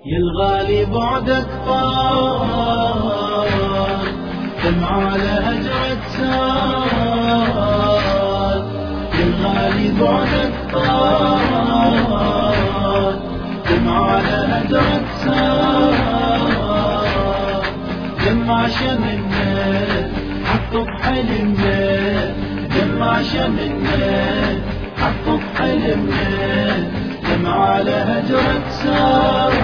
يا الغالي بعدك طال، دمع على هجرك سال. يا الغالي بعدك طال، دمع على هجرك سال. دمع شمنا حقق حلمنا، دمع شمنا حقق حلمنا. دمع على هجرك سال،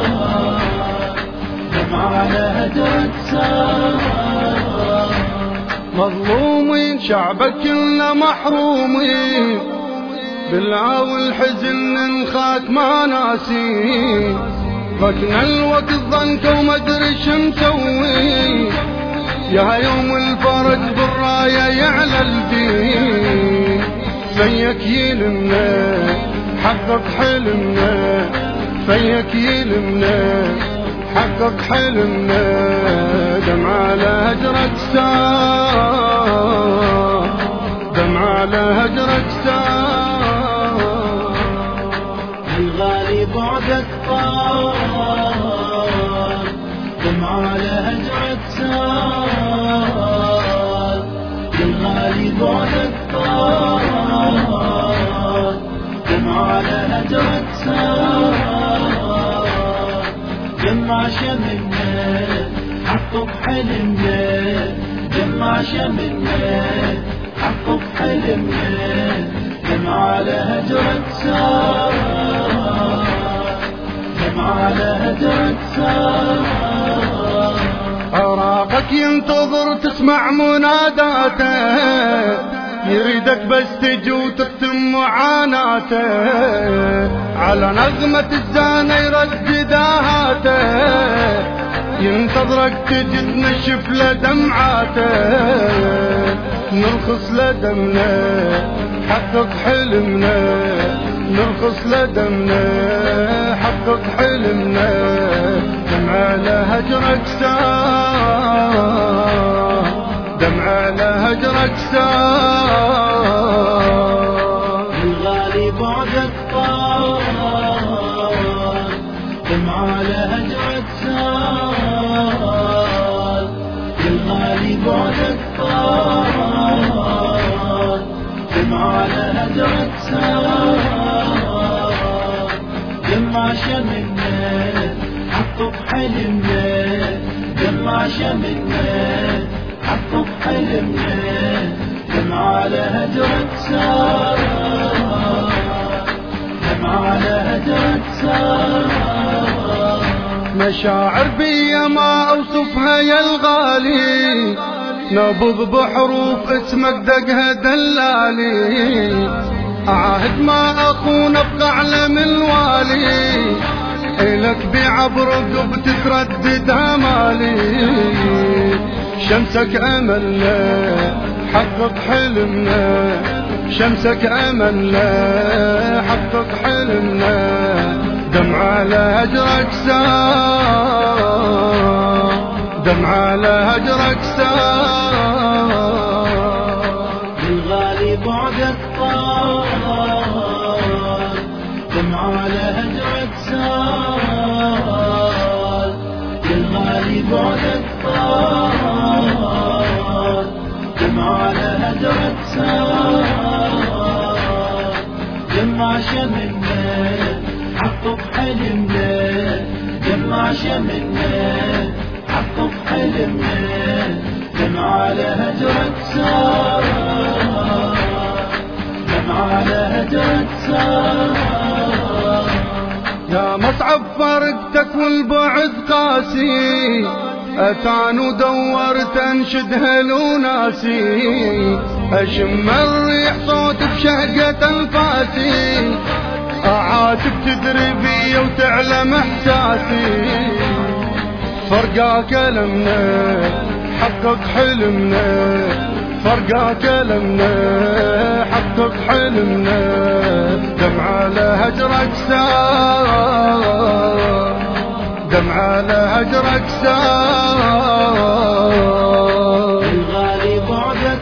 دمع على هجرك سال. مظلومين شعبك كلنا محرومين، بالله والحزن نخاك ما ناسين. ركنا الوقت ظنك وما ادري شمسوي، يا يوم الفرج بالراية يعلى الدين. فيك يلمنا حقق حلمنا، فيك يلمنا حقق حلمنا. دمع على هجرك سال، دمع على هجرك سال. الغالي بعدك طال، دمع على هجرك سال. الغالي بعدك طال، دمع على هجرك سال. جمع شملنا حقق حلمنا، جمع شملنا حقق حلمنا. دمع على هجرك سال، دمع على هجرك سال. عراقك ينتظر تسمع مناداته، يريدك بس تجي وتختم معاناته. على نغمة الزانة يردد آهاته، ينتظرك تجي تنشف لدمعاته. نرخص لدمنا حقق حلمنا، نرخص لدمنا حقق حلمنا. دمع على هجرك سال، دمع على هجرك سال. الغالي بعدك طال، دمع على هجرك سال. الغالي بعدك طال، دمع على هجرك سال. جمع شملنا حقق حلمنا، جمع شملنا حقق حلمنا. دمع على هجرك سال، دمع على هجرك سال. مشاعر بيا ما اوصفها يا الغالي، نبض بحروف اسمك دقها دلالي. اعاهد ما اخون ابقى اعلم الوالي، إلك بعبر رقبتك ردد امالي. شمسك املنا حقق حلمنا، شمسك املنا حقق حلمنا. دمع على هجرك سال، دمع على هجرك سال. الغالي بعدك طال، دمع على هجرك سال. الغالي بعدك طال، دمع على هجرك سال. جمع شملنا حقق حلمنا، جمع شملنا حقق حلمنا. دمع على هجرك سال، دمع على هجرك سال. يا مصعب فرقتك والبعد قاسي، أتان ودورت أنشد هلو ناسي. أشم الريح صوت بشهقة أنفاسي، أعاتب تدري بي وتعلم إحساسي. فرقاك لمنا حقق حلمنا، فرقاك لمنا حقق حلمنا. دمع على هجرك سال، دمع على هجرك سال. الغالي بعدك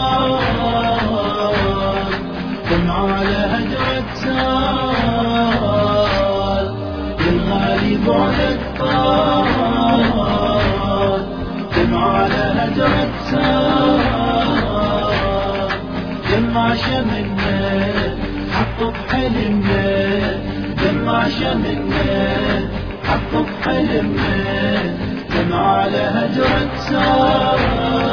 طال، دمع على هجرك سال. الغالي علي بعدك طال، دمع على هجرك سال، جمع شملنا حقق حلمنا، جمع شملنا حقق حلمنا، دمع على هجرك سال.